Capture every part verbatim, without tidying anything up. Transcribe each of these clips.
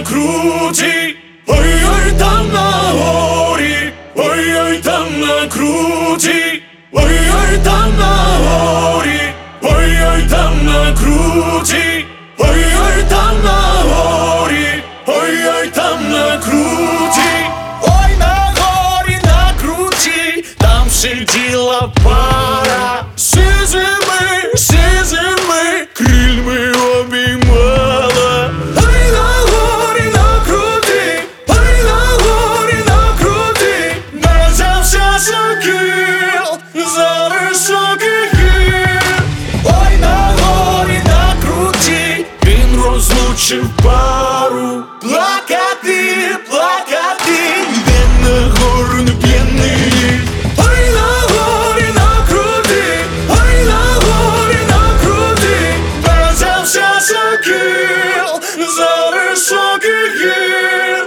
круті, ой-ой, там на горі, ой-ой, там на круті, ой-ой, там на горі, ой-ой, там на круті, ой-ой, там на горі, ой-ой, там на круті, ой, на горі, на круті, там сиділа пара, сизими, сизими крильми обіймала. Ой, на горі, на круті, ой, на горі, на круті, не взявся сокіл за високий гір. Ой, на горі, на круті, він розлучив пару. Плакати, плакати, він на гору не п'яний. Ой, на горі, на круті, ой, на горі, на круті, не взявся сокіл за високий гір.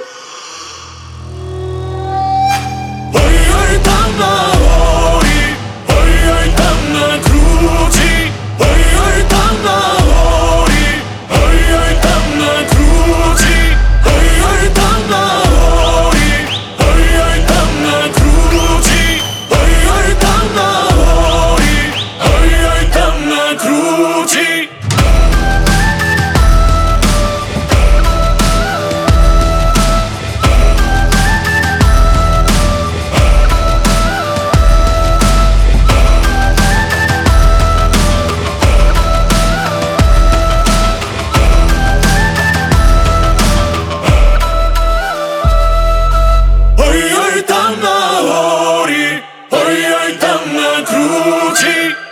Ой-ой, там на горі, ой-ой, там на круті, ой-ой, там на горі, ой-ой, там на круті, ой-ой, там на горі, ой-ой, там на круті, ой-ой, там на горі, ой-ой, там на круті. Ой-ой, там на горі, ой-ой, там на круті.